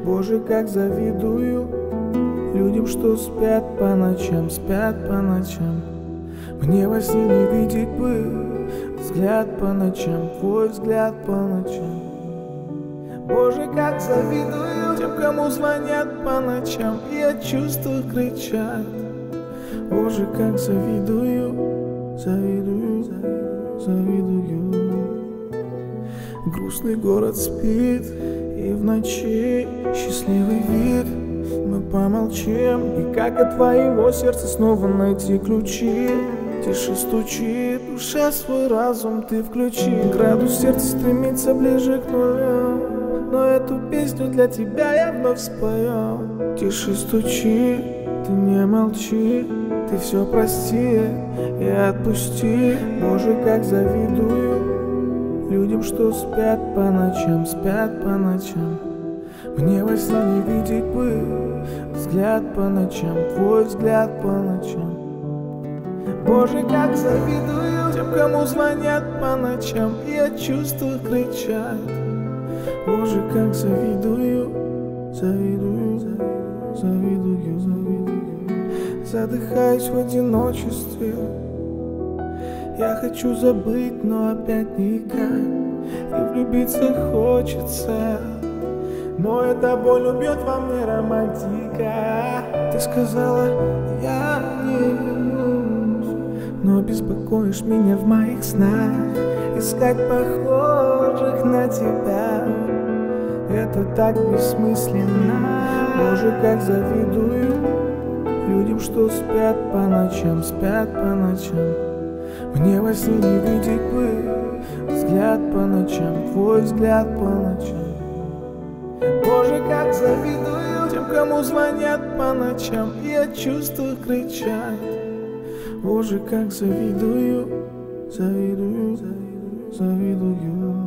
Боже, как завидую людям, что спят по ночам, спят по ночам. Мне во сне не видеть бы взгляд по ночам, твой взгляд по ночам. Боже, как завидую тем, кому звонят по ночам и от чувства кричат. Боже, как завидую, завидую, завидую. Грустный город спит, и в ночи счастливый вид. Мы помолчим, и как от твоего сердца снова найти ключи. Тише стучит душа, свой разум ты включи. Градус сердца стремится ближе к нулю, но эту песню для тебя я вновь спою. Тише стучи, ты не молчи, ты все прости и отпусти. Боже, как завидую людям, что спят по ночам, спят по ночам. Мне во сне не видеть бы взгляд по ночам, твой взгляд по ночам. Боже, как завидую тем, кому звонят по ночам и от чувства кричат. Боже, как завидую, завидую, завидую, завидую. Задыхаюсь в одиночестве. Я хочу забыть, но опять никак. И влюбиться хочется, но эта боль убьет во мне романтика. Ты сказала, я не вернусь, но беспокоишь меня в моих снах. Искать похожих на тебя — это так бессмысленно. Боже, как завидую людям, что спят по ночам, спят по ночам. Мне во сне не видеть бы взгляд по ночам, твой взгляд по ночам. Боже, как завидую тем, кому звонят по ночам и от чувства кричат. Боже, как завидую, завидую, завидую.